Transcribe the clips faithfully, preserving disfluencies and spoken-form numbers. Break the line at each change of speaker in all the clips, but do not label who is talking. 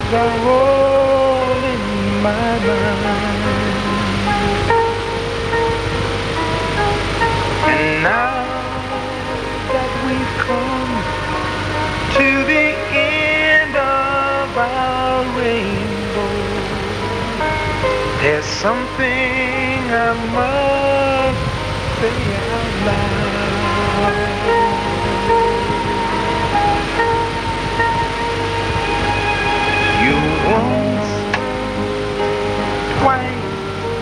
are all in my mind. And now that we've come to the end of our rainbow, there's something I must say out loud. You once, twice,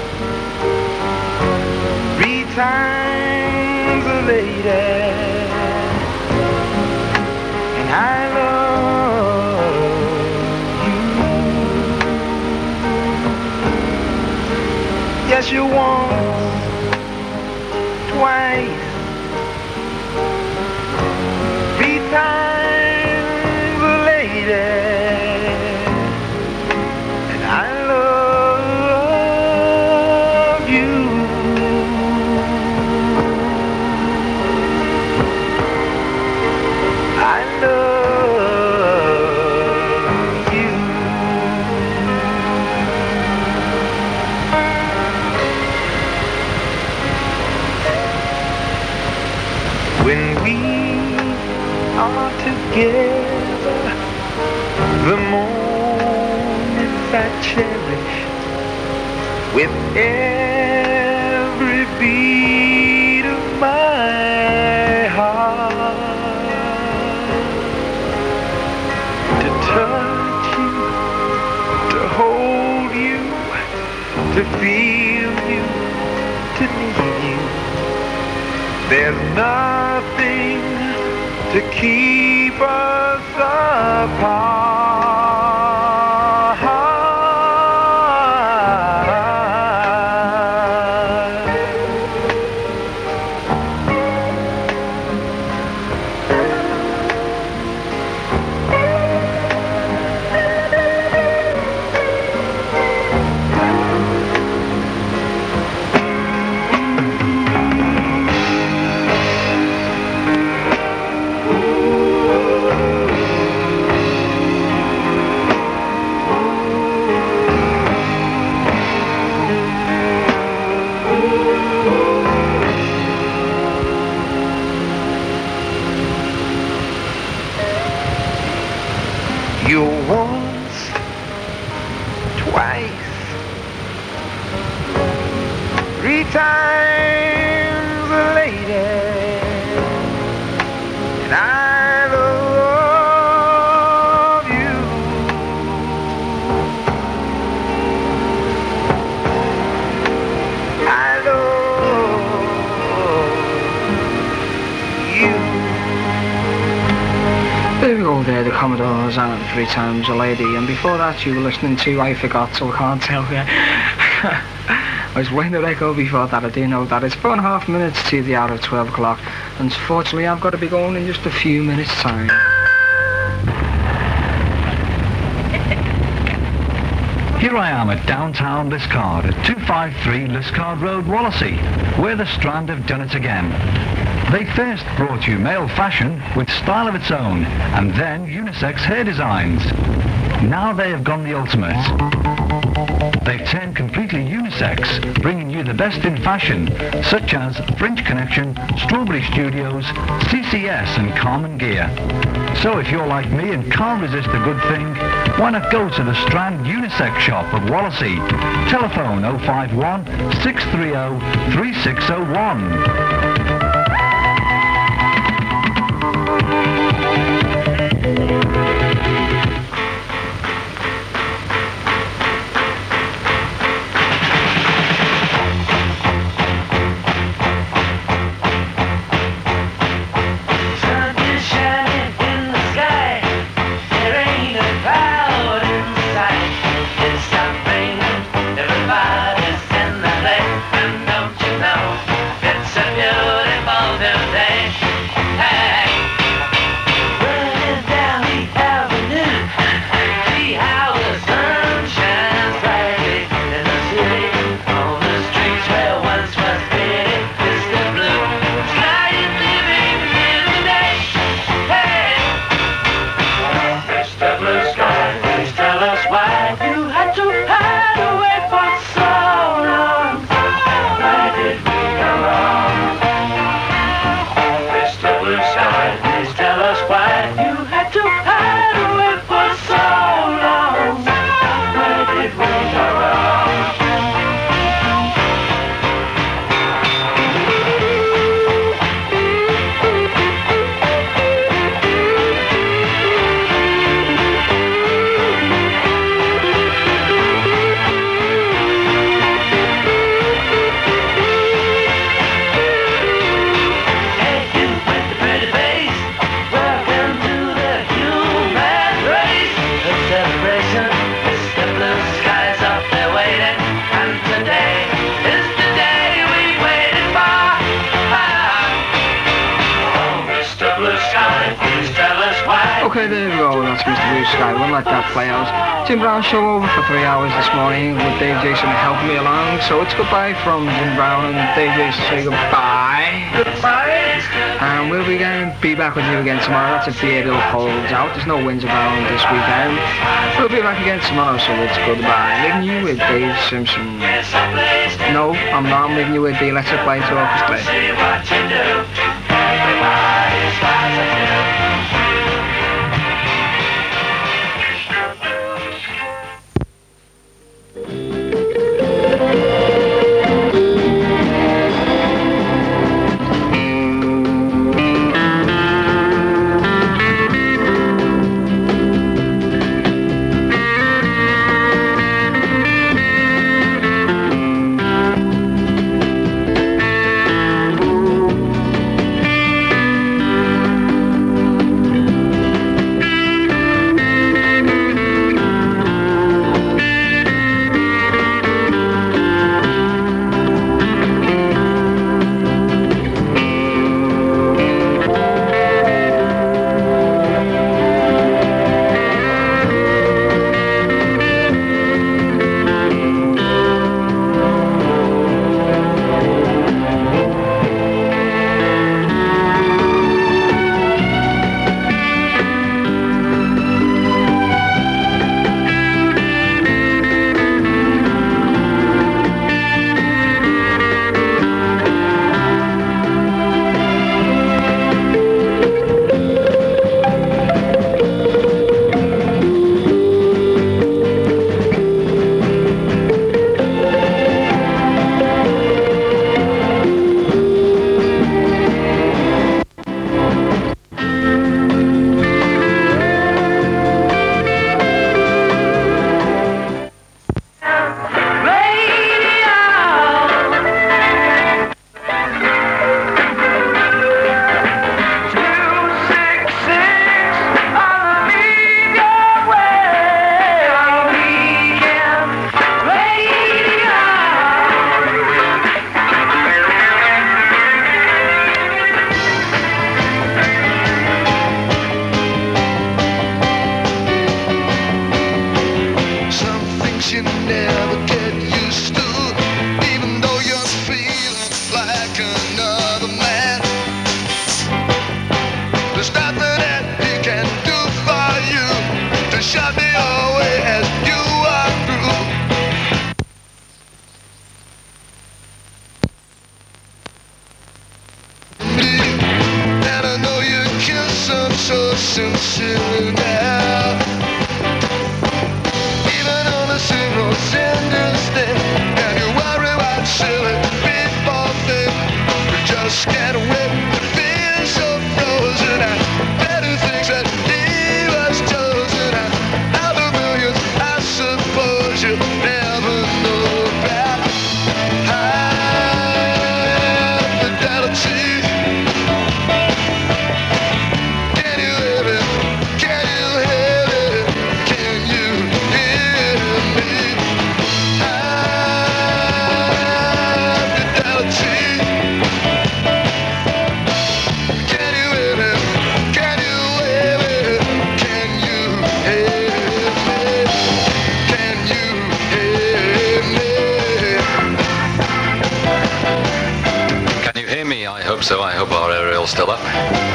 three times a lady, and I love you. Yes, you once, twice, three times a lady. When we are together, the moments I cherish with every beat of my heart. To touch you, to hold you, to feel you, to need you. There's nothing to keep us apart. You once, twice, three times a lady, and I love you. I love you.
There we go there, the Commodores and Three Times a Lady, and before that you were listening to I Forgot, so I can't tell you. I was playing the record before that. I do know that it's four and a half minutes to the hour of twelve o'clock, and unfortunately I've got to be going in just a few minutes time.
Here I am at downtown Liscard at two fifty-three Liscard Road, Wallasey, where the Strand have done it again. They first brought you male fashion with style of its own, and then unisex hair designs. Now they have gone the ultimate. They've turned completely unisex, bringing you the best in fashion, such as Fringe Connection, Strawberry Studios, C C S and Carmen Gear. So if you're like me and can't resist a good thing, why not go to the Strand Unisex Shop at Wallasey? Telephone oh five one, six three oh, three six oh one.
Everybody's in the lake, and don't you know, it's a beautiful
Right, there we go. That's Mister Blue Sky. We'll let that play out. Jim Brown show over for three hours this morning with Dave Jason helping me along. So it's goodbye from Jim Brown and Dave Jason. Say goodbye.
Goodbye.
And we'll be, again, be back with you again tomorrow. That's if the air bill holds out. There's no winds around this weekend. We'll be back again tomorrow, so it's goodbye. Leaving you with Dave Simpson. No, I'm not. I'm leaving you with the Electric Light Orchestra.
Sincere now, even on a single sentence thing, and you worry what silly people think. You just can't wait to feel so frozen and better things that leave us chosen. And out of millions, I suppose you never know about high fidelity.
So I hope our aerial's still up.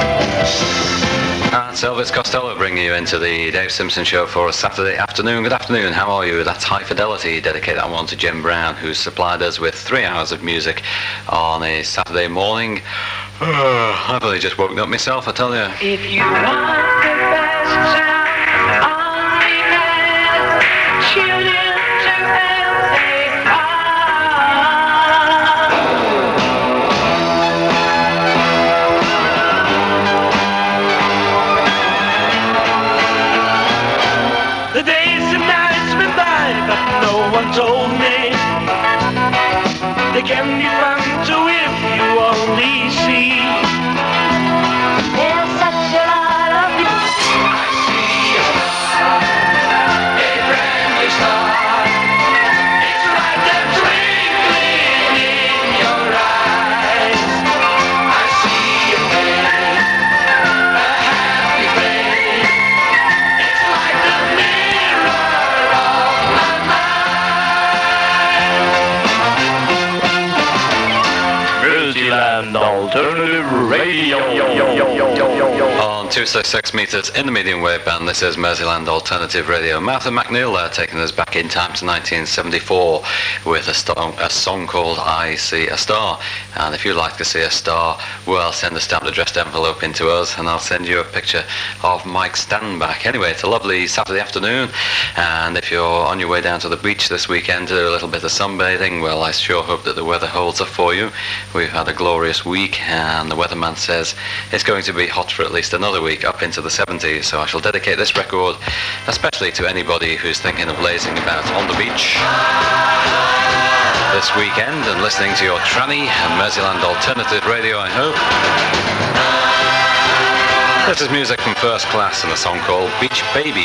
That's Elvis Costello bringing you into the Dave Simpson Show for a Saturday afternoon. Good afternoon, how are you? That's High Fidelity. Dedicate that one to Jim Brown, who's supplied us with three hours of music on a Saturday morning. Uh, I've only just woken up myself, I tell you.
If you want the best sound on the net, tune in to L A R. The days and nights went by, but no one told me they can be fun too if you only see.
There's such a lot of you.
I see a star, a brand new star. It's like the twinkling in your eyes. I see a flame, a happy flame. Alternative Radio.
On two sixty-six metres in the medium wave band, this is Merseyland Alternative Radio. Martha McNeil there, taking us back in time to nineteen seventy-four with a, st- a song called I See a Star. And if you'd like to see a star, well, send a stamped addressed envelope into us and I'll send you a picture of Mike Standback. Anyway, it's a lovely Saturday afternoon, and if you're on your way down to the beach this weekend to do a little bit of sunbathing, well, I sure hope that the weather holds up for you. We've had a glorious week, and the weatherman says it's going to be hot for at least another week, up into the seventies, so I shall dedicate this record especially to anybody who's thinking of lazing about on the beach this weekend and listening to your tranny and Merseyland Alternative Radio, I hope. This is music from First Class and a song called Beach Baby.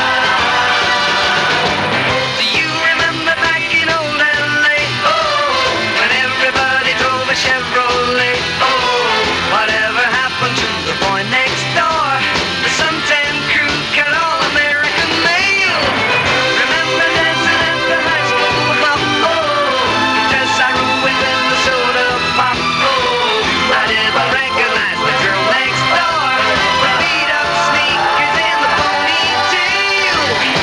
Do you remember back in old L A? Oh, when everybody drove a Chevrolet. Oh, whatever happened to the boy next door? The suntan crew cut all American mail. Remember dancing at the high school hop? Oh, just I ruined in the soda pop. Oh, I didn't recognize the girl next door. Beat up sneakers and the ponytail.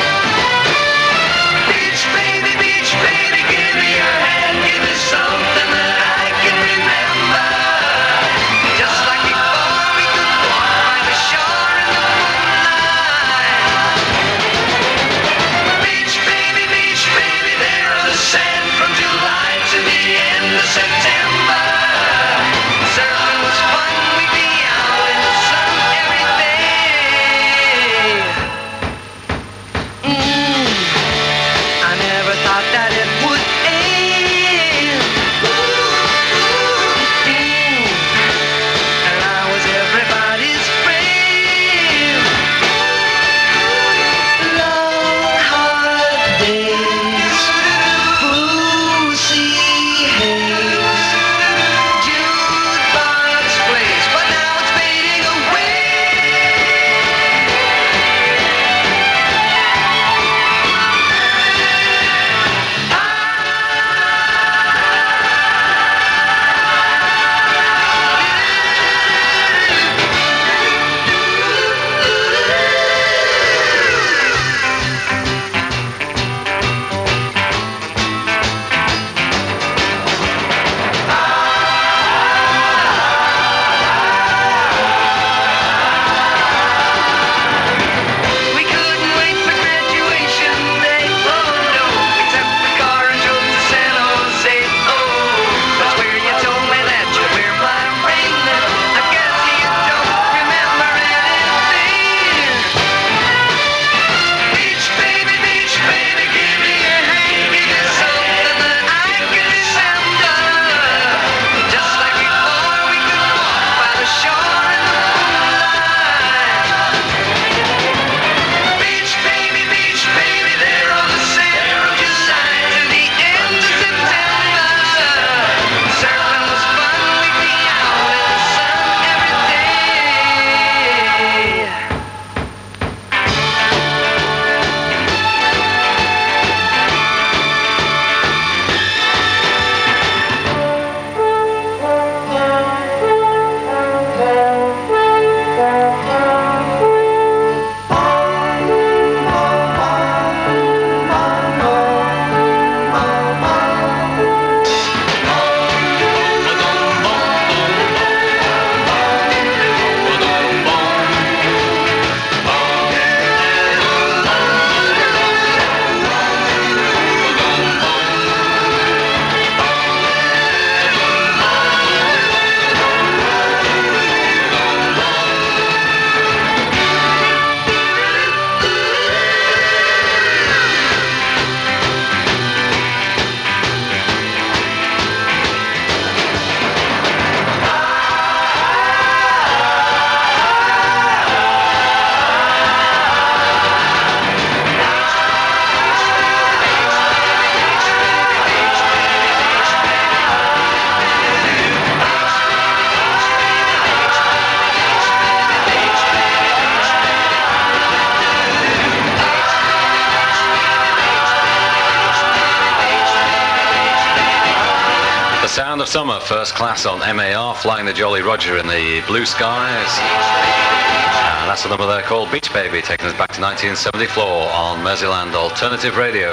Sound of Summer, first class on M A R, flying the Jolly Roger in the blue skies. And that's the number there called Beach Baby, taking us back to nineteen seventy-four on Merseyland Alternative Radio.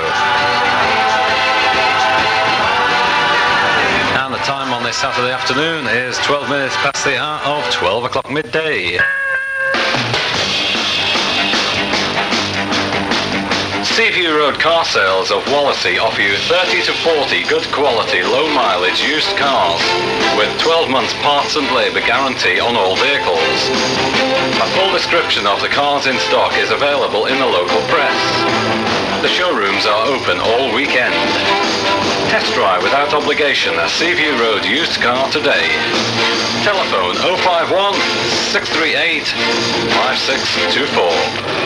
And the time on this Saturday afternoon is twelve minutes past the hour of twelve o'clock midday. Seaview Road Car Sales of Wallasey offer you thirty to forty good quality, low mileage used cars with twelve months parts and labour guarantee on all vehicles. A full description of the cars in stock is available in the local press. The showrooms are open all weekend. Test drive without obligation a Seaview Road used car today. Telephone oh five one, six three eight, five six two four.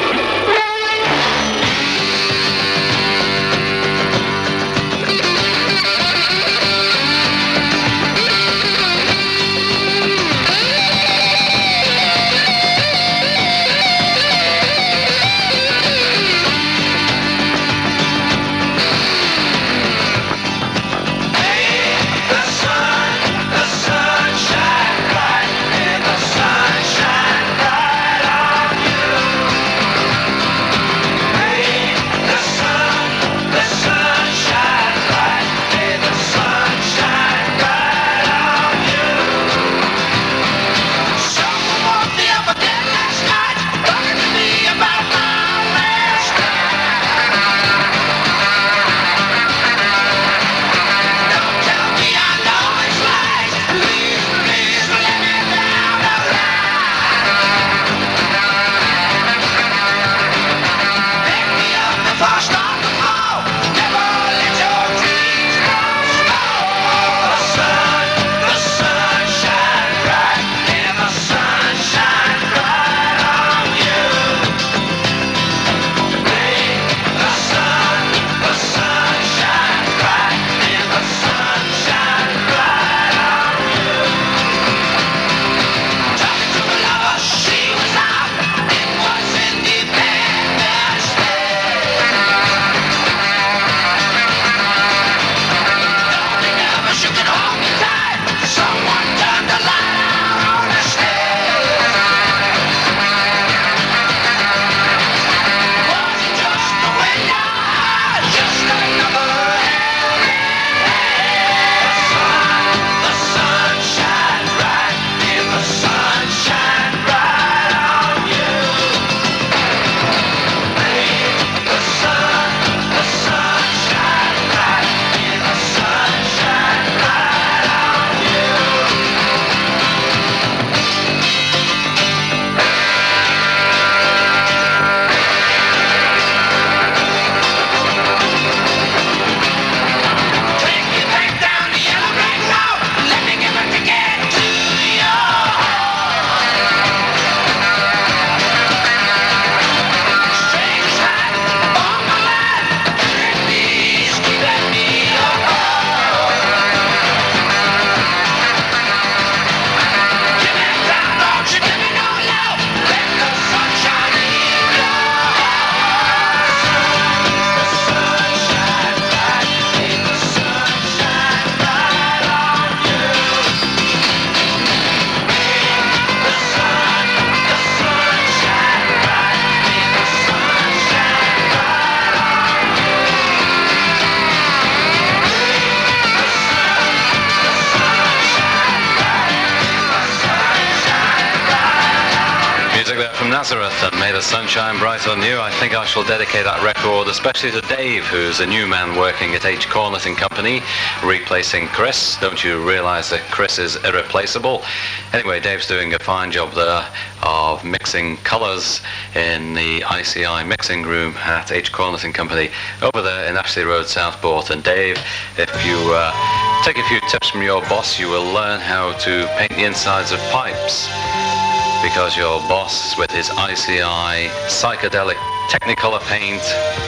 Nazareth and May the Sunshine Bright on You. I think I shall dedicate that record especially to Dave, who's a new man working at H. Cornet and Company, replacing Chris. Don't you realise that Chris is irreplaceable? Anyway, Dave's doing a fine job there of mixing colours in the I C I mixing room at H. Cornet and Company over there in Ashley Road, Southport. And Dave, if you uh, take a few tips from your boss, you will learn how to paint the insides of pipes, because your boss, with his I C I psychedelic Technicolor paint,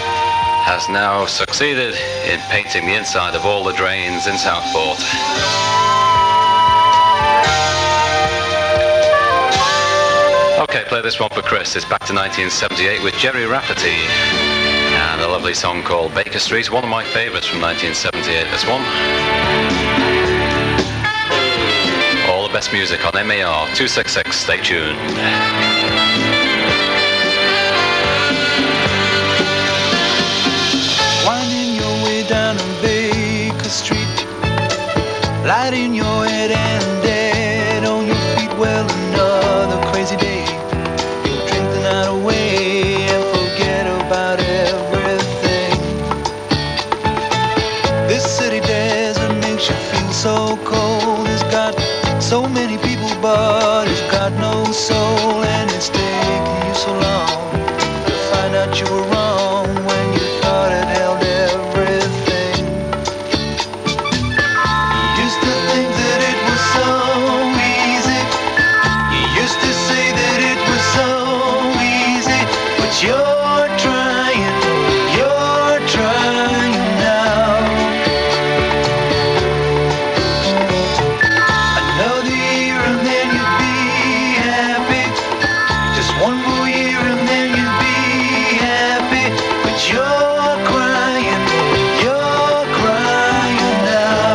has now succeeded in painting the inside of all the drains in Southport. Okay, play this one for Chris. It's back to nineteen seventy-eight with Jerry Rafferty and a lovely song called Baker Street, one of my favourites from nineteen seventy-eight, this one. best music on M A R two sixty-six. Stay tuned.
Winding your way down on Baker Street, lighting your head and dead on your feet. Well, another crazy day. You'll drink the night away and forget about everything. This city desert makes you feel so cold. It's got so many people, but it's got no soul. And it's taken you so long to find out you were wrong when you thought it held everything. You used to think that it was so easy. You used to say that it was so easy. But you're trying, you're trying now. Another year and then you'd be happy. Just one more year and then you'd be happy. But you're crying, you're crying now.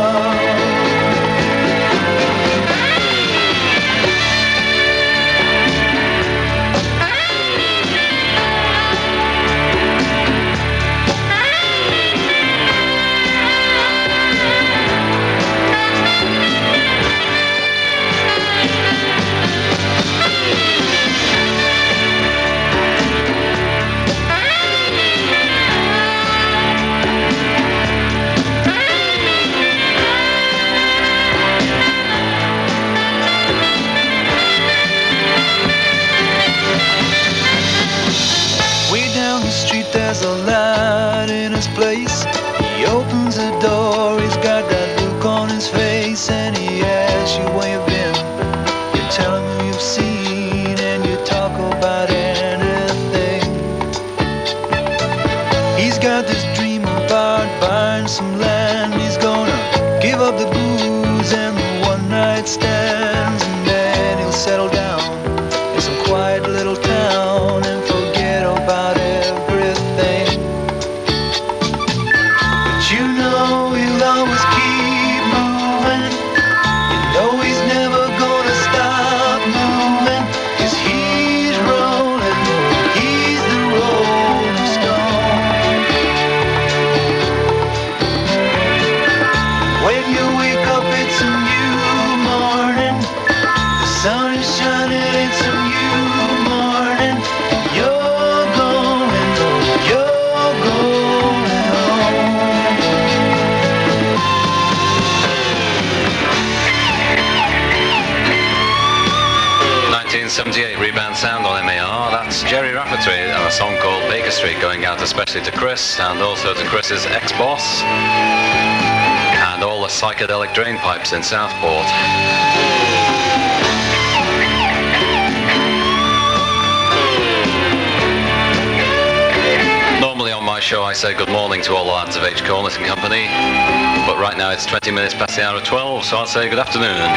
Way down the street there's a light in his place. He opens the door, he's got that look on his face, and he asks you where you've been. You tell him who you've seen, and you talk about anything. He's got this dream about buying some land. He's gonna give up the booze and the one night stands, and then he'll settle down in some quiet little town and forget about everything. But you know he'll always keep moving. You know he's never gonna stop moving. 'Cause he's rolling, he's the rolling stone. When you wake up it's a new morning. The sun is shining, it's a new morning. You're going, you're going home.
nineteen seventy-eight rebound sound on M A R. That's Jerry Rafferty and a song called Baker Street, going out especially to Chris and also to Chris's ex-boss and all the psychedelic drain pipes in Southport. Normally on my show I say good morning to all the lads of H. Corliss and Company, but right now it's twenty minutes past the hour of twelve, so I'll say good afternoon.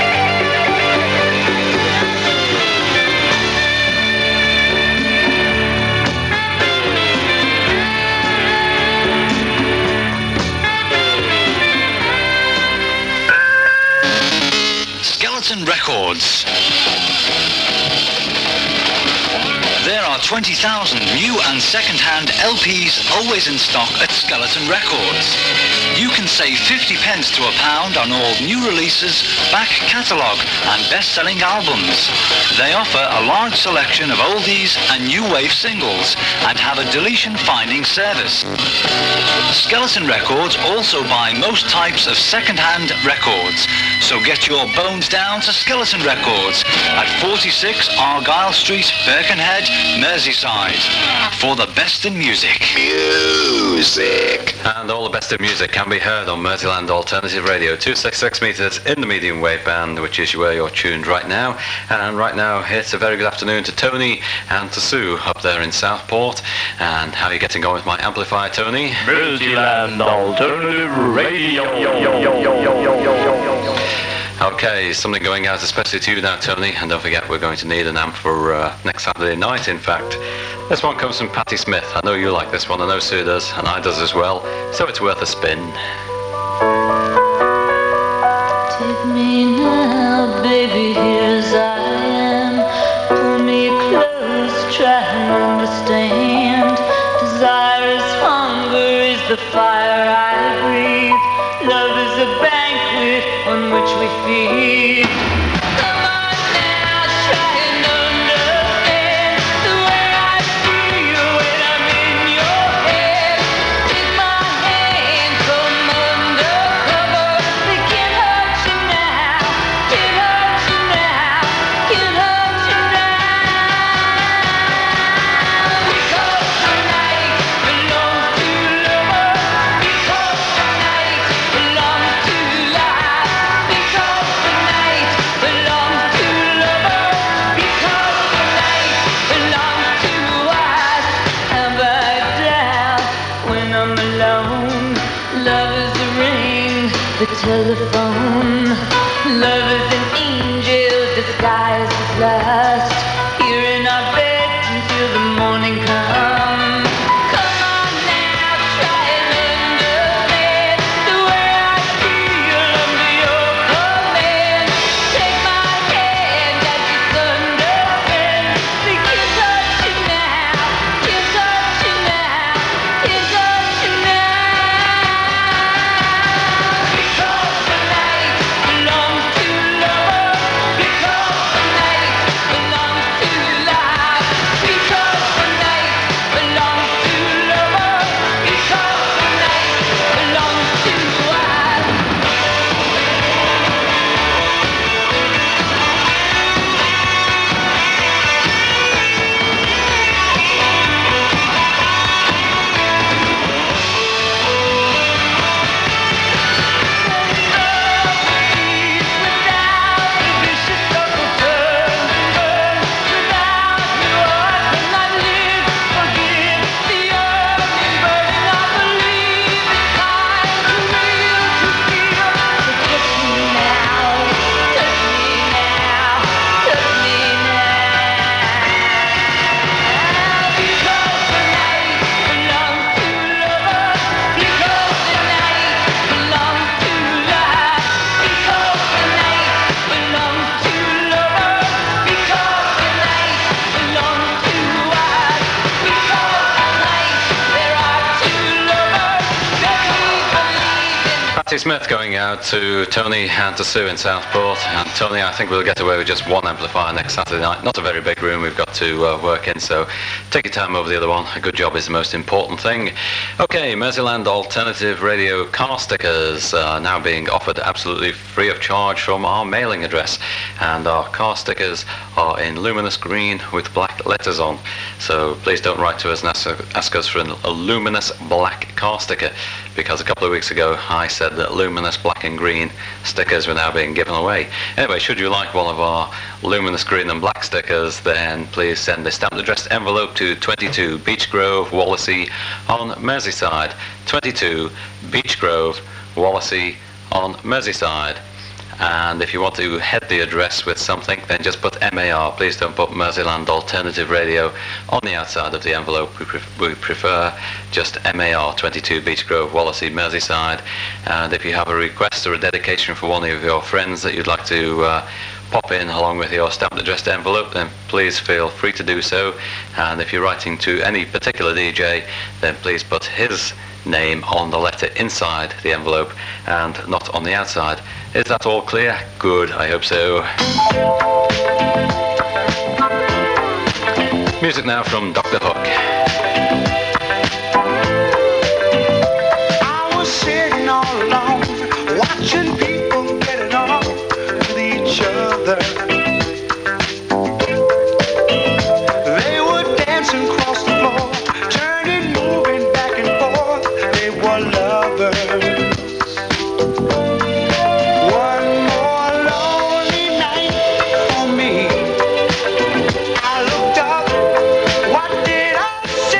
Skeleton Records. There are twenty thousand new and second-hand L Ps always in stock at Skeleton Records. You can save fifty pence to a pound on all new releases, back catalogue and best-selling albums. They offer a large selection of oldies and new wave singles and have a deletion finding service. Skeleton Records also buy most types of second-hand records, so get your bones down to Skeleton Records at forty-six Argyle Street, Birkenhead, Merseyside, for the best in music.
Music. And all the best in music can be heard on Merseyland Alternative Radio, two sixty-six metres in the medium wave band, which is where you're tuned right now. And right now, it's a very good afternoon to Tony and to Sue up there in Southport. And how are you getting on with my amplifier, Tony?
Merseyland Alternative Radio.
Okay, something going out especially to you now, Tony, and don't forget we're going to need an amp for uh, next Saturday night, in fact. This one comes from Patti Smith. I know you like this one, I know Sue does, and I does as well, so it's worth a spin.
Take me now, baby, here's I am. Pull me close, try and understand. Desire is hunger, is the fire I breathe. Love is a banquet on which we feed. Come on now, try and understand the way I feel when I'm in your head. Take my hand, come undercover. They can't hurt you now, can't hurt you now, can't hurt you now. Because the night belongs to lovers. Because the night belongs to life. Because the night belongs to lovers. Because the night belongs to us. How about down when I'm alone? Love is the ring, the telephone. Love is an angel disguised as lust. Here in our bed until the morning comes. Come on now, try and understand the way I feel under your command. Take my hand as it's understand. They can't touch you now, can't touch you now, can't touch you now. Because the night belongs to lovers. Because the night belongs to life. Because the night belongs to lovers. Because the night belongs to us.
Patti Smith going out to Tony and to Sue in Southport. And Tony, I think we'll get away with just one amplifier next Saturday night. Not a very big room we've got to uh, work in, so take your time over the other one. A good job is the most important thing. Okay, Merseyland Alternative Radio car stickers are now being offered absolutely free of charge from our mailing address. And our car stickers are in luminous green with black letters on. So please don't write to us and ask, ask us for an, a luminous black car sticker, because a couple of weeks ago I said that luminous black and green stickers were now being given away. Anyway, should you like one of our luminous green and black stickers, then please send a stamped addressed envelope to twenty-two Beech Grove, Wallasey on Merseyside. twenty-two Beech Grove, Wallasey on Merseyside. And if you want to head the address with something, then just put M A R. Please don't put Merseyland Alternative Radio on the outside of the envelope. We, pref- we prefer just M A R, twenty-two Beech Grove, Wallasey, Merseyside. And if you have a request or a dedication for one of your friends that you'd like to uh, pop in along with your stamped addressed envelope, then please feel free to do so. And if you're writing to any particular D J, then please put his name on the letter inside the envelope and not on the outside. Is that all clear? Good, I hope so. Music now from Doctor Hook.
I was sitting all alone, watching people get it on with each other. They were dancing across the floor, turning, moving back and forth. They were lovers. One more lonely night for me. I looked up, what did I see?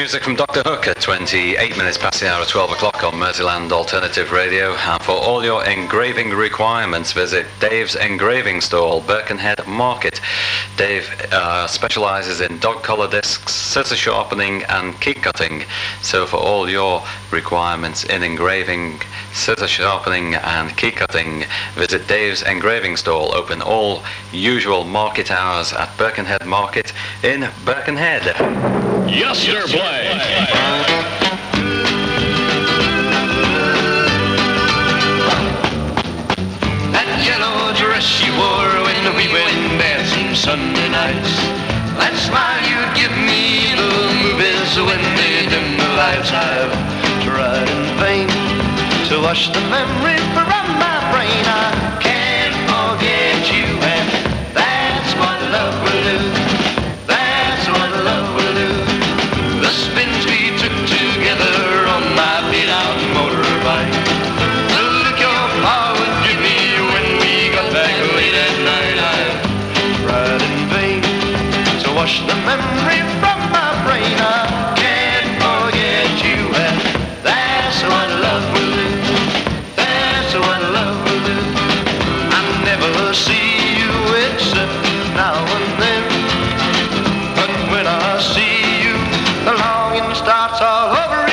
music from Doctor Hook at twenty-eight minutes past the hour of twelve o'clock on Merseyland Alternative Radio. And for all your engraving requirements, visit Dave's Engraving Stall, Birkenhead Market. Dave uh, specialises in dog collar discs, scissor sharpening and key cutting. So for all your requirements in engraving, scissor sharpening and key cutting, visit Dave's Engraving Stall, open all usual market hours at Birkenhead Market in Birkenhead.
Yes, sir, play.
That yellow dress she wore when we went dancing Sunday nights. That smile you give me the movies when they dim the lights. I've tried in vain to wash the memory from my brain. I can't forget you, and that's what love will do. That's what love will do. The spins we took together on my beat-out motorbike. The look your pa would give me when we got back late at night. I've tried in vain to wash the memory from my brain. I can't forget you, and that's what love will do. That's what love will do. I never see you except now and then, but when I see you, the longing starts all over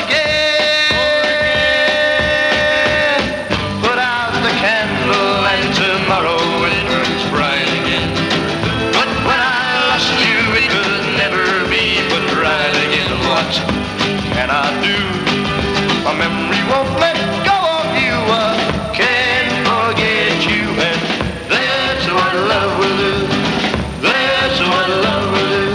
again. Put out the candle and tomorrow it burns bright again. But when I lost you, it could never be put right again. What can I do? My memory won't let go of you. I can't forget you, and that's what love will do. That's what love will do.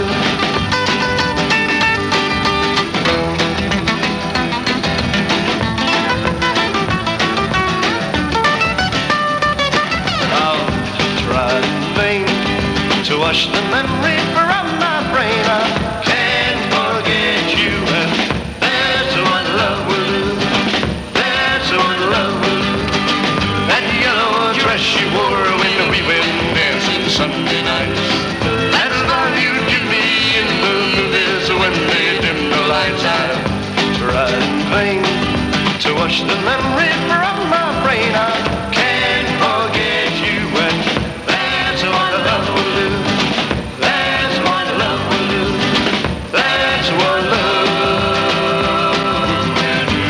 I'll try in vain to wash the memory from my brain. I can't forget you, and that's what love will do. That's what love will do. That yellow dress you wore when we went dancing Sunday nights. That love you give me in the movies when they dim the lights. I've tried in vain to wash the memory from my brain. I can't forget you, and that's what love will do. That's what love will do. That's what love will do.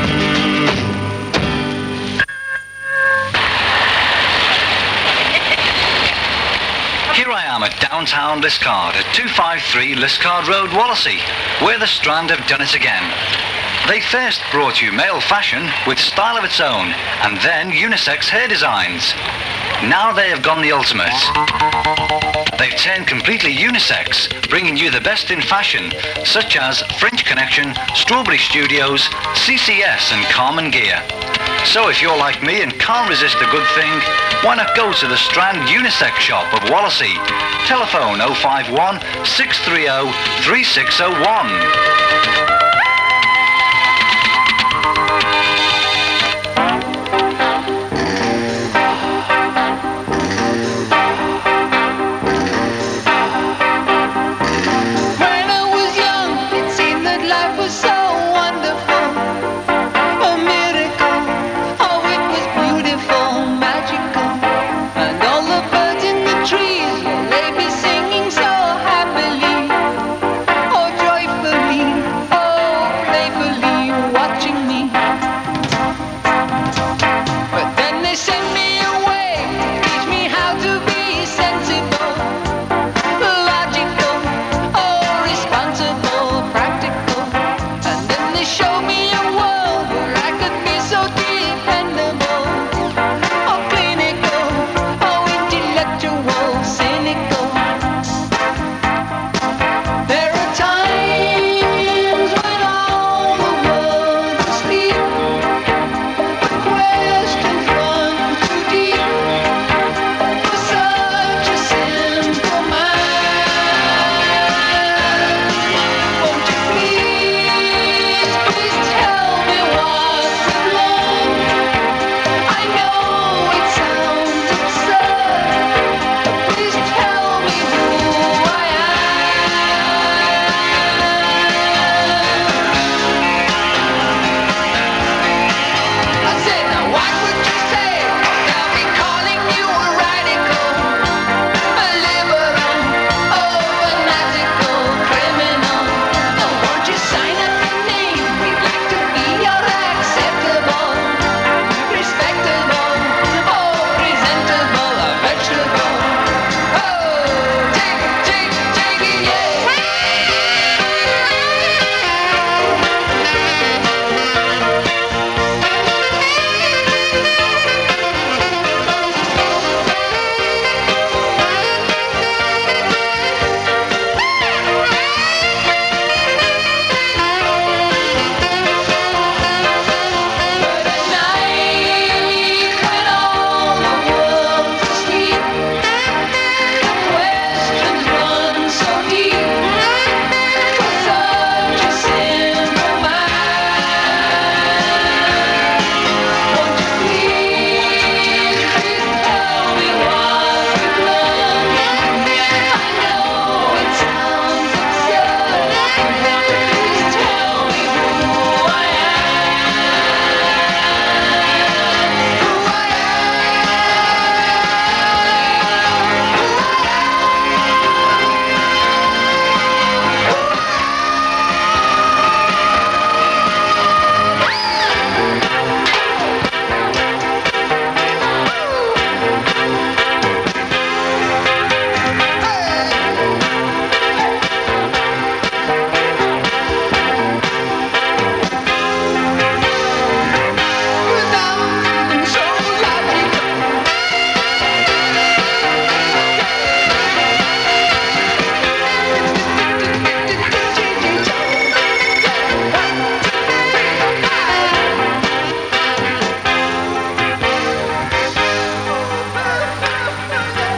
Here I am at downtown Liscard at two fifty-three Liscard Road, Wallasey, where the Strand have done it again. They first brought you male fashion with style of its own, and then unisex hair designs. Now they have gone the ultimate. They've turned completely unisex, bringing you the best in fashion, such as Fringe Connection, Strawberry Studios, C C S and Carmen Gear. So if you're like me and can't resist a good thing, why not go to the Strand Unisex Shop of Wallasey? Telephone oh five one, six three oh, three six oh one.
When I was young, it seemed that life was so wonderful, a miracle. Oh, it was beautiful, magical, and all the birds in the trees, they be singing so happily, oh joyfully, oh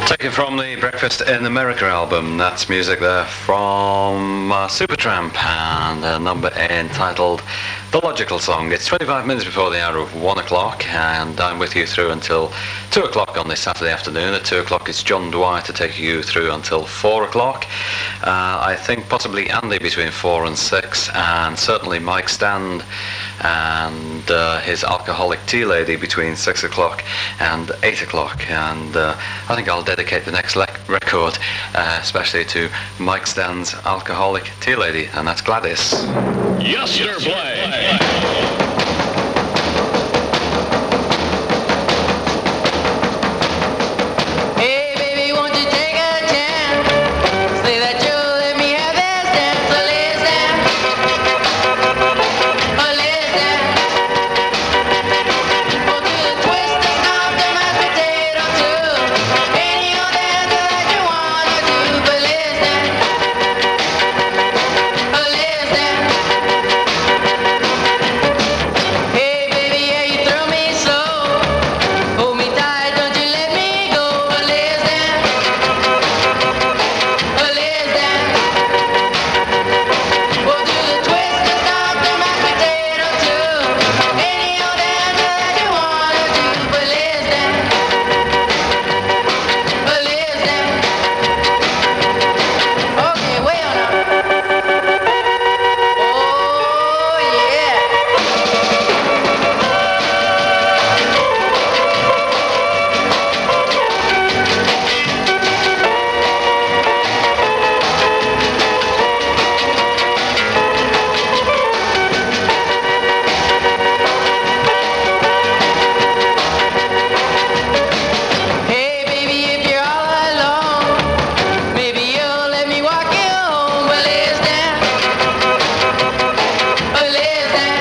Taken from the Breakfast in America album. That's music there from uh, Supertramp and a number entitled The Logical Song. It's twenty-five minutes before the hour of one o'clock and I'm with you through until two o'clock on this Saturday afternoon. At two o'clock it's John Dwyer to take you through until four o'clock. Uh, I think possibly Andy between four and six, and certainly Mike Stand and uh, his Alcoholic Tea Lady between six o'clock and eight o'clock. And uh, I think I'll dedicate the next le- record uh, especially to Mike Stand's Alcoholic Tea Lady, and that's Gladys.
Yes, sir, play.
Hey, baby, won't you take a chance? Say that you'll let me have this dance. Oh, listen. Oh, listen. We'll do the twist, the stomp, the mashed potato, too. Any old dance that you wanna do. But listen. Oh, listen. Hey, baby, yeah, you throw me slow. Hold me tight, don't you let me go. Oh, listen. Oh, listen. We'll do the twist, the stomp, the mashed potato, too. Any old dance that you wanna do. But listen. Oh, listen. Okay, wait on up. Oh, yeah. Hey, baby, if you're all alone, maybe you'll let me walk you home. But listen, oh, listen.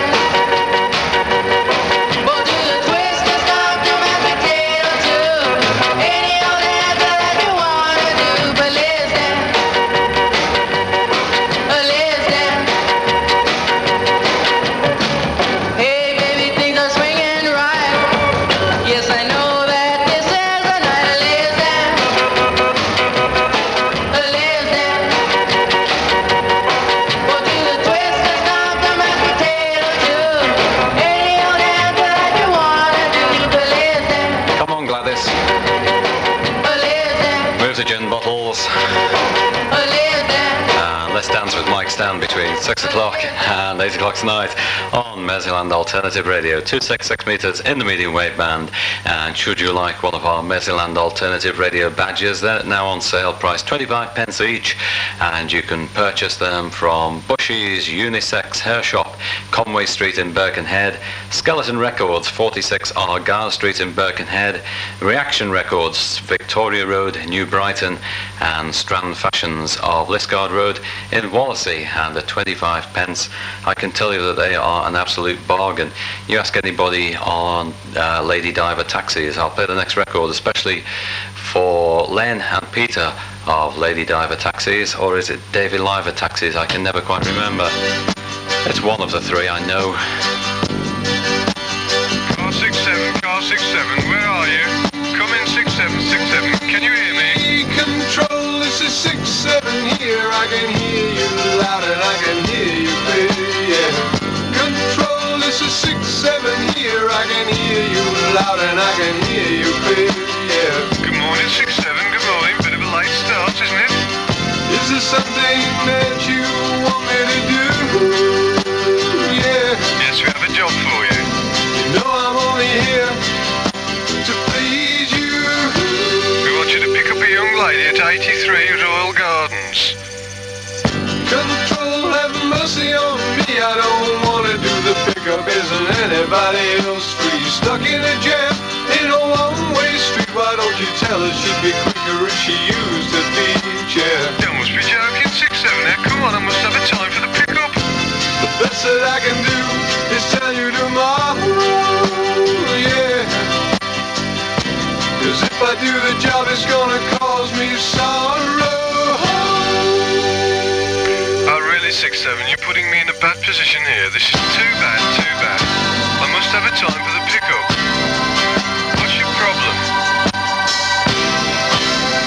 We'll do the twist, the stomp, the mashed potato, too. Any old dance that you wanna do. But listen, oh, listen. Hey, baby, things are swinging right. Yes, I know that this is the night. Listen, listen. We'll do the twist, the stomp, the mashed potato, too. Any old dance that you wanna do. But listen,
Come on, Gladys.
listen,
Move the gin bottles.
listen.
And let's dance with Mike Stand between six o'clock and eight o'clock tonight on Merseyland Alternative Radio. two sixty-six metres in the medium wave band. And should you like one of our Merseyland Alternative Radio badges, they're now on sale, price twenty-five pence each. And you can purchase them from Bushy's Unisex Hair Shop, Conway Street in Birkenhead, Skeleton Records, forty-six Argyle Street in Birkenhead, Reaction Records, Victoria Road, New Brighton, and Strand Fashions of Liscard Road in Wallasey. And at twenty-five pence, I can tell you that they are an absolute bargain. You ask anybody on uh, Lady Diver Taxis. I'll play the next record especially for Len and Peter of Lady Diver Taxis, or is it David Liver Taxis? I can never quite remember. It's one of the three, I know.
Car six seven, car six seven, where are you? Come in six seven six seven, can you hear me? Control, this is six seven here, I can hear you loud and I can hear you clear, yeah. Control, this is six seven here, I can hear you loud and I can hear you clear, yeah. Good morning six seven, good morning, bit of a late start, isn't it? Is there something that you want me to do? Yeah. Yes, we have a job for you. You know I'm only here to please you. We want you to pick up a young lady at eighty-three Royal Gardens. Control, have mercy on me. I don't want to do the pickup. Isn't anybody else free? Stuck in a jam in a one-way street. Why don't you tell her she'd be quicker if she used a beach? Yeah. You must be joking. six seven now. Come on, I must have a time for the pickup. The best that I can do is tell you tomorrow, yeah. Cause if I do the job, it's gonna cause me sorrow. Oh, really, six seven, you're putting me in a bad position here. This is too bad, too bad. I must have a time for the pickup. What's your problem?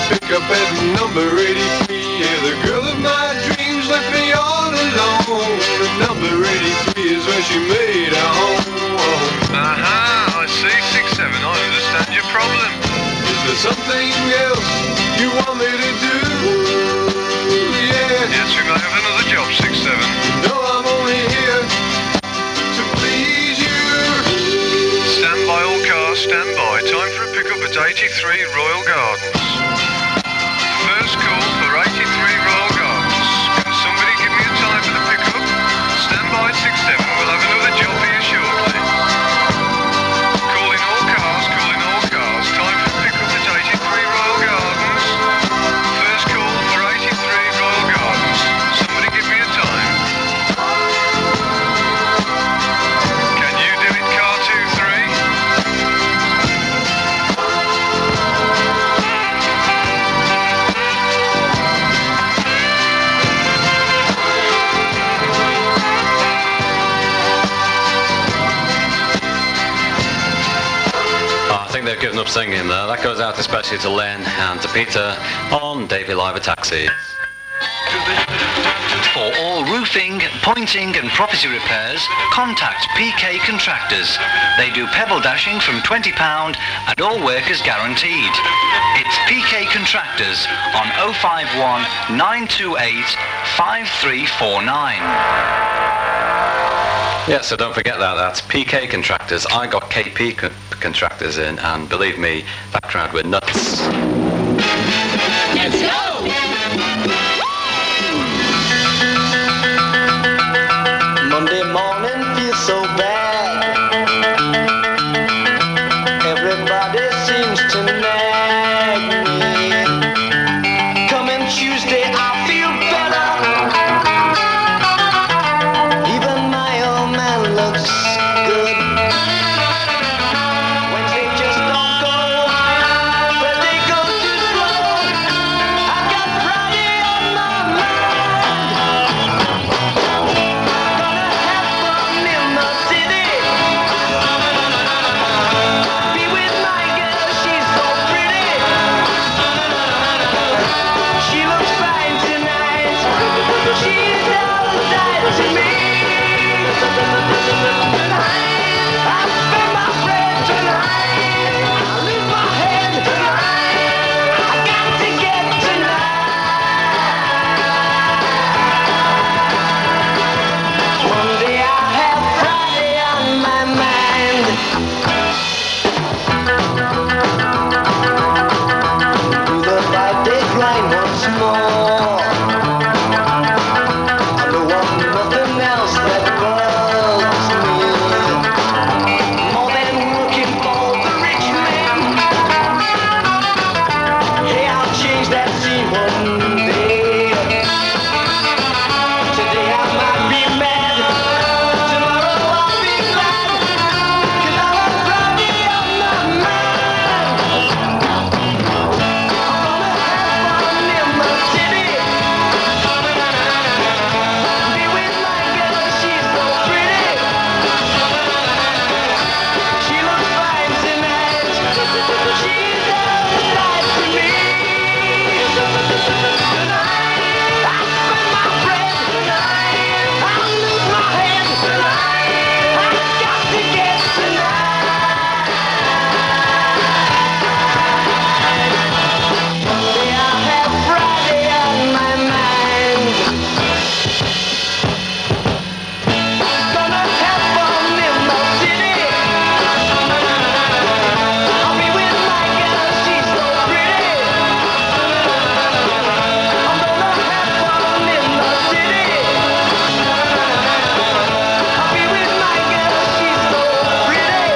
pick up at number eighty-three. Yeah, the girl of my dreams left me all alone. The number eighty-three is where she made her home.
Uh-huh, I see, six seven, I understand your problem.
Is there something else you want me to do? Yeah.
Yes, we may have another job, six seven.
No, I'm only here to please you.
Stand by all cars, stand by. Time for a pickup at eighty-three Royal Gardens. First call for eighty-three Royal Gardens. Can somebody give me a time for the pickup? Stand by six seven, we'll have another job here shortly. Calling all cars, calling all cars. Time for a pickup at eighty-three Royal Gardens. First call for eighty-three Royal Gardens. Somebody give me a time. Can you do it, car two three?
I think they've given up singing there. That goes out especially to Len and to Peter on Davy Live a Taxi.
For all roofing, pointing and property repairs, contact P K Contractors. They do pebble dashing from twenty pounds and all work is guaranteed. It's P K Contractors on oh five one, nine two eight, five three four nine.
Yeah, so don't forget that. That's P K Contractors. I got K P con- Contractors in, and believe me, that crowd were nuts.
Let's go!
Monday morning feels so bad. Everybody seems to nag me. Coming Tuesday, I feel better. Even my old man looks good. Wednesday just don't go. Thursday goes too slow. I got Friday on my mind. Gonna have fun in the city. Be with my girl, she's so pretty. She looks fine tonight. She's outside to me. Tonight, I spend my bread tonight. I lose my head tonight. I got to get tonight. One day I have Friday on my mind. Through the five-day grind once more. I don't want nothing else that bugs me more than working for the rich man. Hey, I'll change that scene one day. Today I might be mad. Tomorrow I'll be glad. 'Cause I have Friday on my mind. I'm gonna have fun in the city. Be with my girl, she's so pretty. She looks fine tonight. She's outside to me. Tonight, I spend my bread tonight. I lose my head tonight. I got to get tonight. Monday I have Friday on my mind. Gonna have fun in the city. I'll be with my girl, she's so pretty. I'm gonna have fun in the city. I'll be with my girl, she's so pretty.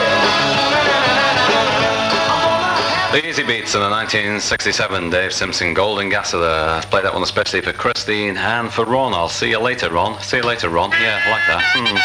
The Easy Beats in the nineteen sixty-seven Dave Simpson Golden Gasser there. Let's play that one especially for Christine and for Ron. I'll see you later, Ron. See you later, Ron. Yeah, I like that. Hmm.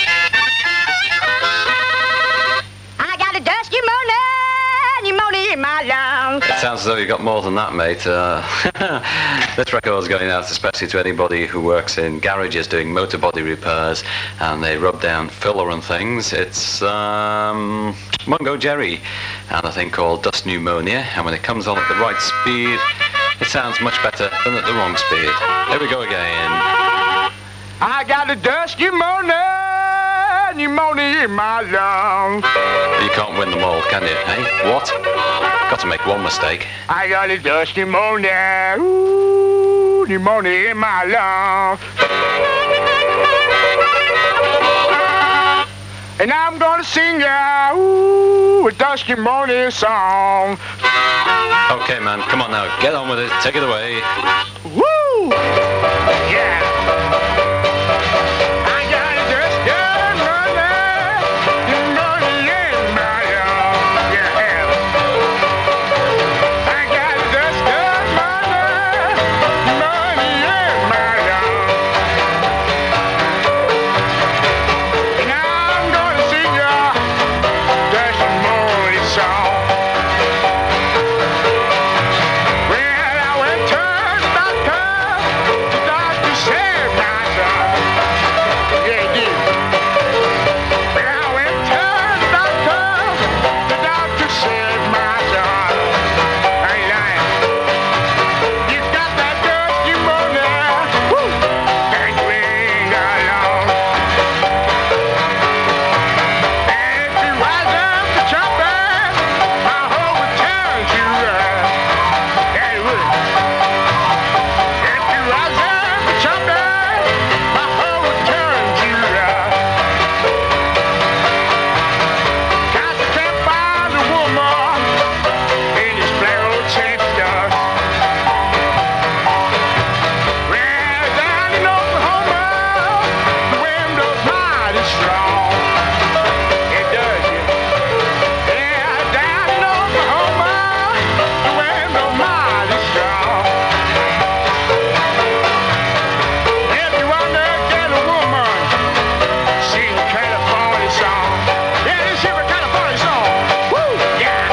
I got a dusty moaning, you moaning in my lungs.
It sounds as though you've got more than that, mate. Uh, this record's going out especially to anybody who works in garages doing motor body repairs and they rub down filler and things. It's, um... Mungo Jerry and a thing called Dust Pneumonia, and when it comes on at the right speed, it sounds much better than at the wrong speed. Here we go again.
I got a dust pneumonia, pneumonia in my lungs.
You can't win them all, can you, eh? What? Got to make one mistake.
I got a dust pneumonia, ooh, pneumonia in my lungs. And I'm gonna sing ya, ooh, a dust pneumonia song.
Okay, man, come on now, get on with it, take it away.
Woo! Yeah! I got a dust pneumonia, pneumonia in my lungs. Yeah! I got a dust pneumonia, pneumonia in my lungs. And I'm gonna sing ya dust pneumonia song. Well, I went to the doctor, the doctor said my son. Yeah, he did. Well, I went to the doctor, the doctor said my son. I ain't lying. You got that dust pneumonia, woo, and you ain't got long. And if you rise up to jumping, my whole would turn you right. Yeah, it would. If you rise up to jumping, my whole would turn you right. 'Cause I can't find a woman in this black old church dust. Well, down in Oklahoma, the wind blows mighty strong. It does, yeah. Yeah, down in Oklahoma, the wind blows mighty strong. If you wanna get a woman, sing a California song. Yeah, this here a California song. Woo! Yeah.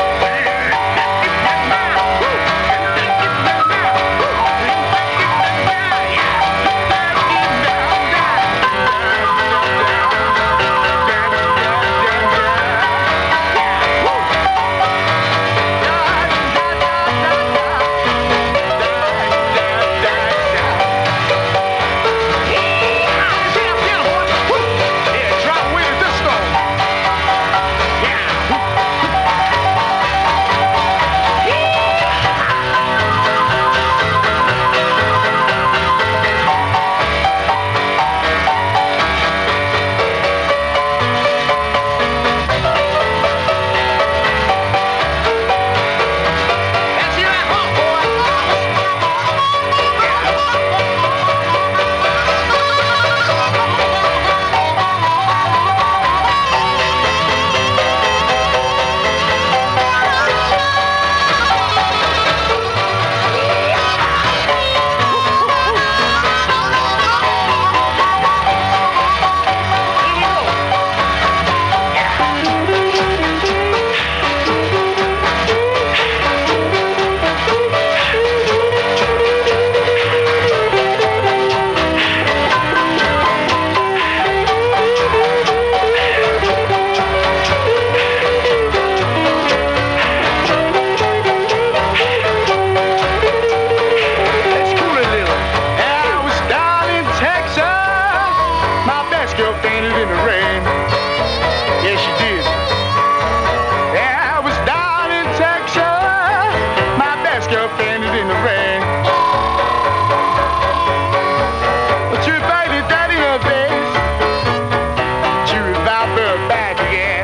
Yeah, drop with a disco. Yeah. That's you at home, Let's cool it a little. I was down in Texas. My best girl fainted in the rain. Yeah, she did. Yeah, I was down in Texas. My best girl fainted in the rain. But you baby daddy her face. She revived her back again.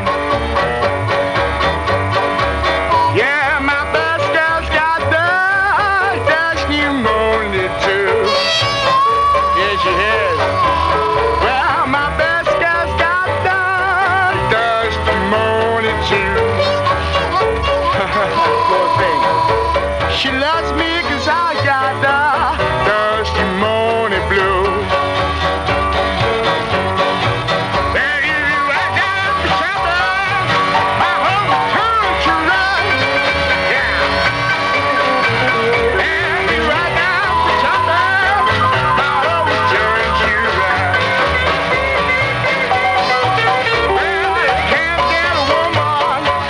Yeah, my best girl's got the dust pneumonia too. Yeah, she has. Well, my best girl's got the dust pneumonia too. Poor thing. She loves me 'cause I got the dust pneumonia blues. Well, if you right down the trouble, my whole country runs. Yeah. And you right down the trouble, my whole country runs. Well, you can't get a woman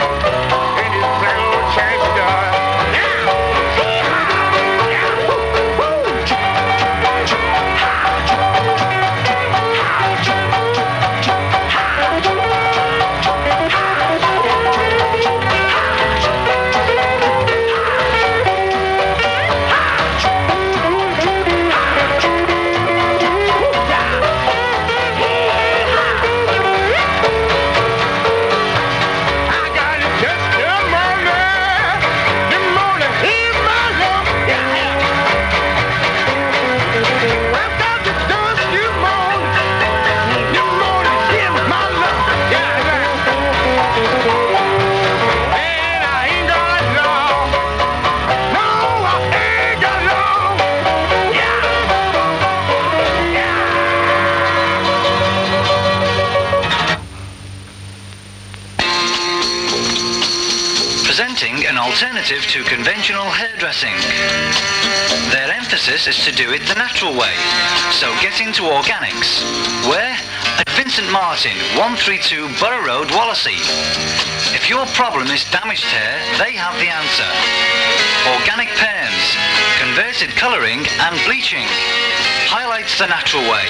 presenting an alternative to conventional hairdressing. Their emphasis is to do it the natural way, so get into organics. Where? At Vincent Martin, one thirty-two Borough Road, Wallasey. If your problem is damaged hair, they have the answer. Organic perms, converted colouring and bleaching. Highlights the natural way.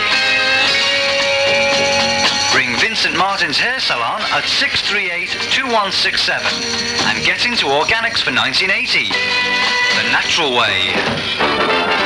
Ring Vincent Martin's Hair Salon at six three eight, two one six seven and get into organics for nineteen eighty. The natural way.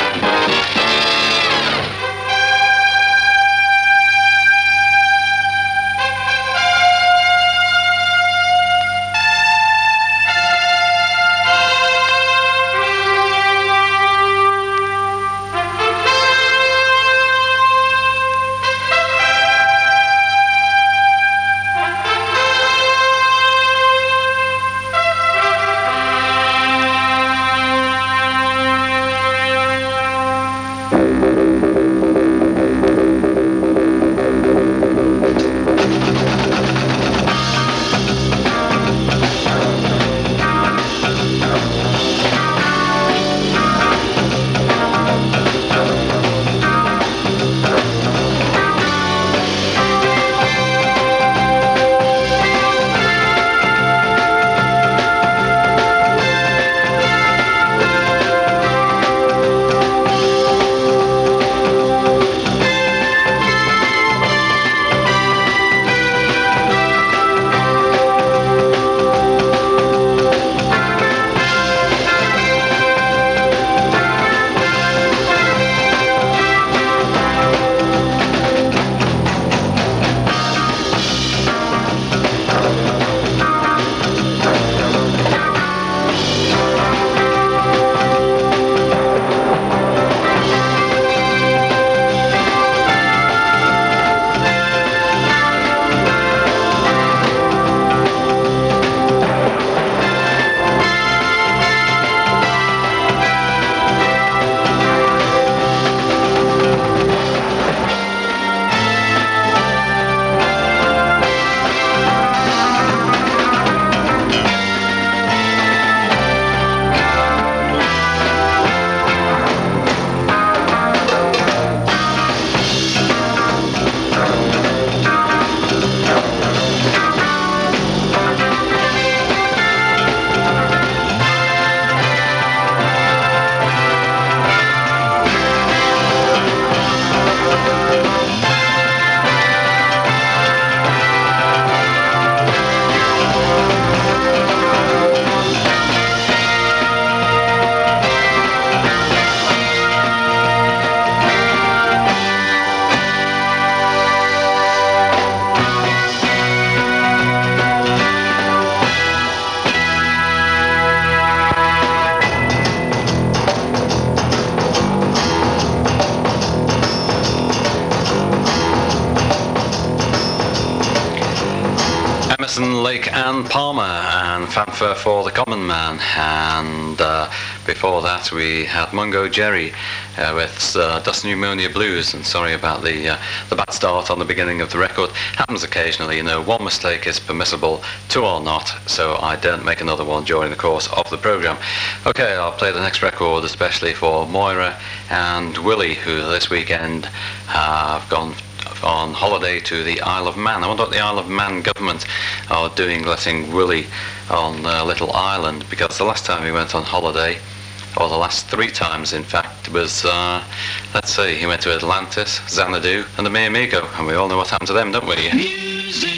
Lake and Palmer and Fanfare for the Common Man, and uh, before that we had Mungo Jerry uh, with uh, Dust Pneumonia Blues. And sorry about the uh, the bad start on the beginning of the record. Happens occasionally, you know. One mistake is permissible, two or not, so I don't make another one during the course of the program. Okay, I'll play the next record especially for Moira and Willie, who this weekend have gone on holiday to the Isle of Man. I wonder what the Isle of Man government are doing, letting Willie on a little island, because the last time he went on holiday, or the last three times in fact, was, uh, let's see, he went to Atlantis, Xanadu and the Mia Migo, and we all know what happened to them, don't we?
Music,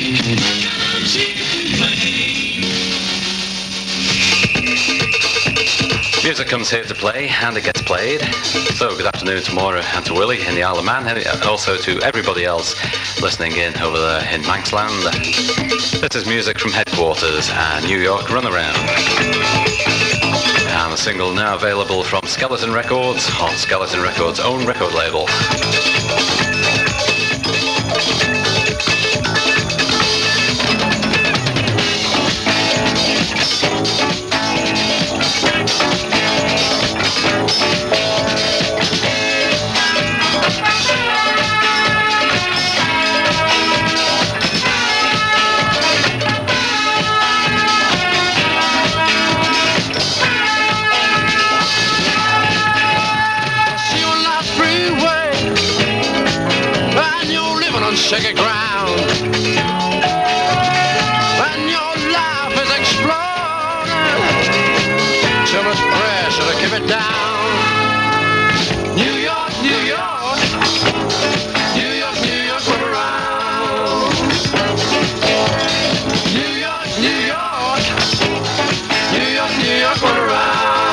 Music comes here to play, and it gets played. So good afternoon to Moira and to Willie in the Isle of Man, and also to everybody else listening in over there in Manxland. This is music from Headquarters and New York Runaround. And the single now available from Skeleton Records on Skeleton Records' own record label.
shaky ground. And your life is exploding. Too much pressure to keep it down. New York, New York. New York, New York, we're around. New York, New York. New York, New York, we're around.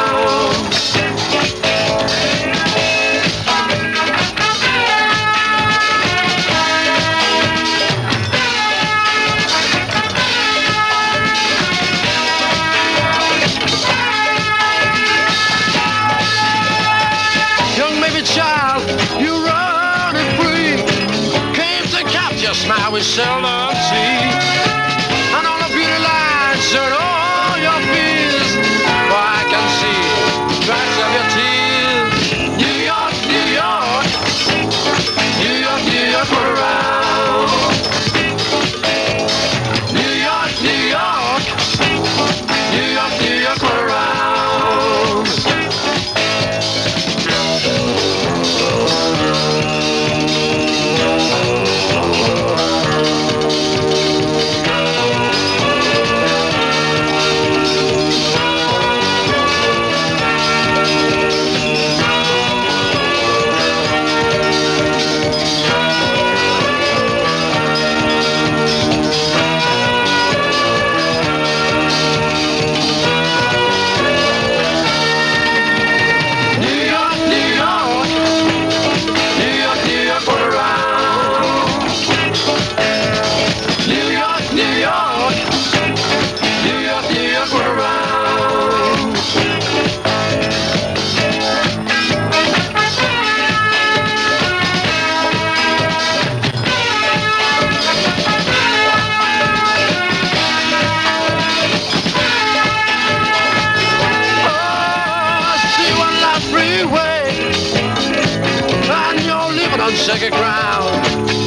Child, you running free. Came to capture, smile we seldom see. And all the beauty lines and all your fears. For I can see tracks of your tears. New York, New York. New York, New York, we're around. New York, New York. New York, New York, we're around. Shaky ground,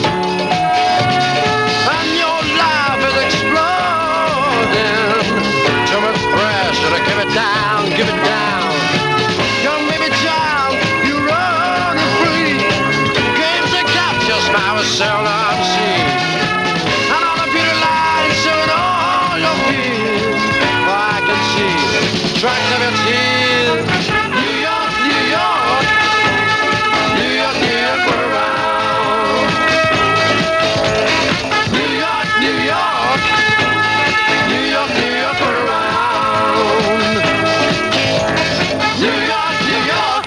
and your life is exploding. Too much pressure to give it down, give it down. Young baby child, you running free. Games to capture, smile was seldom seen. And all the beauty lines showing all your fears. For I can see tracks of your tears. New York, New York. New York, New York, we're around. New York, New York. New York, New York, we're around. New York, New York.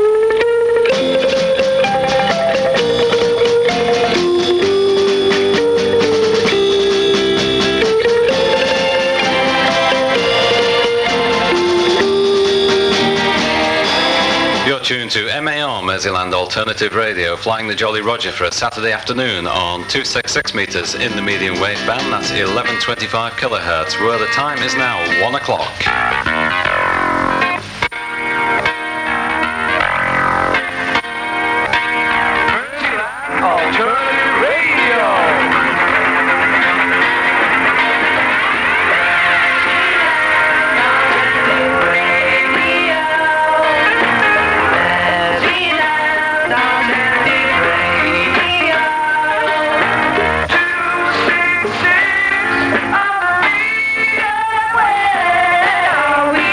You're tuned to M A R, Merseyland Alternative Radio, flying the Jolly Roger for a Saturday afternoon on two sixty-six meters in the medium wave band. That's eleven twenty-five kilohertz, where the time is now one o'clock.
Alternative Radio.
Are we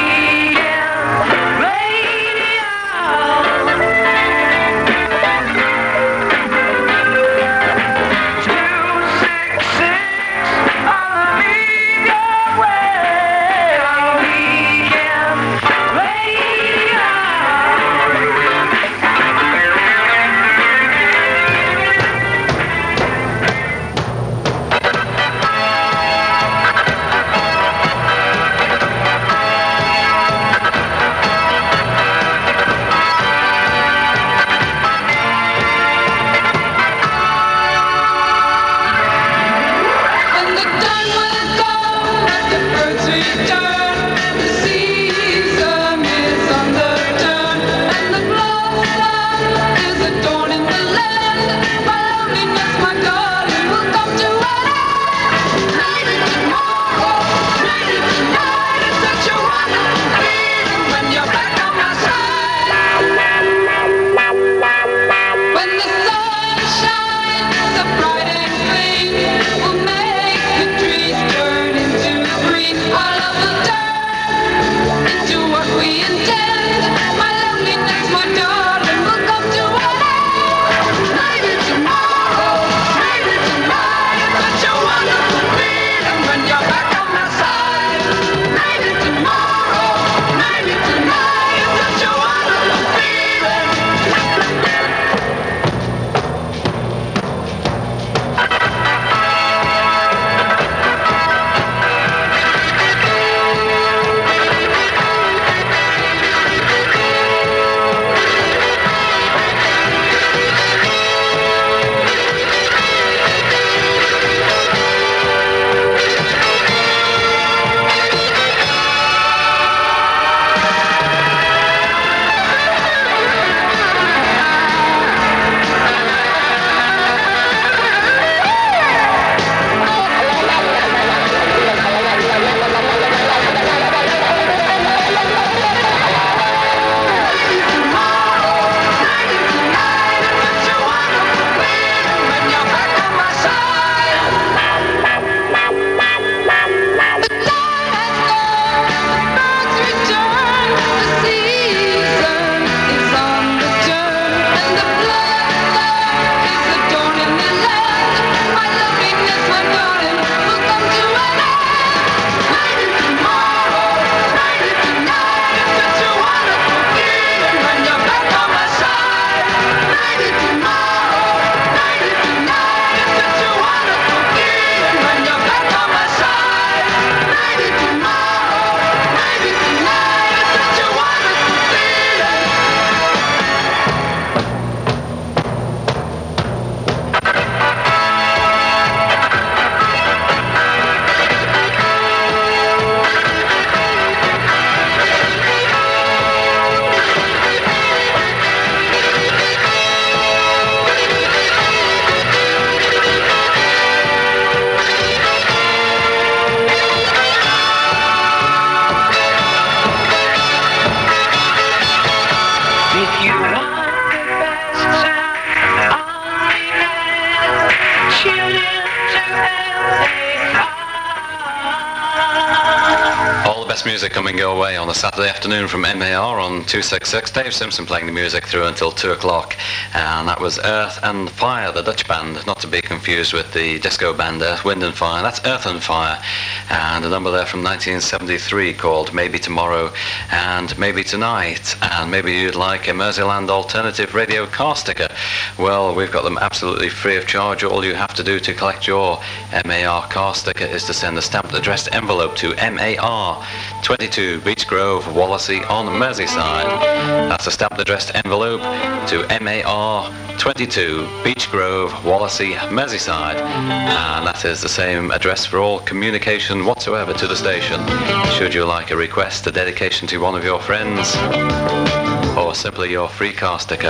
best music coming your way on a Saturday afternoon from M A R on two sixty-six. Dave Simpson playing the music through until two o'clock. And that was Earth and Fire, the Dutch band, not to be confused with the disco band Earth, Wind and Fire. That's Earth and Fire. And a number there from nineteen seventy-three called Maybe Tomorrow and Maybe Tonight. And maybe you'd like a Merseyland Alternative Radio car sticker. Well, we've got them absolutely free of charge. All you have to do to collect your M A R car sticker is to send a stamped addressed envelope to M A R twenty-two Beech Grove, Wallasey on Merseyside. That's a stamped addressed envelope to M A R twenty-two Beech Grove, Wallasey, Merseyside. And that is the same address for all communication whatsoever to the station. Should you like a request, a dedication to one of your friends, or simply your free car sticker.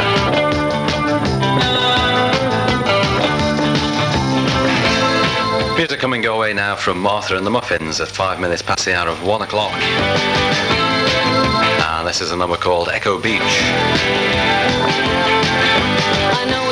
Music coming your way now from Martha and the Muffins at five minutes past the hour of one o'clock. And this is a number called Echo Beach.
I know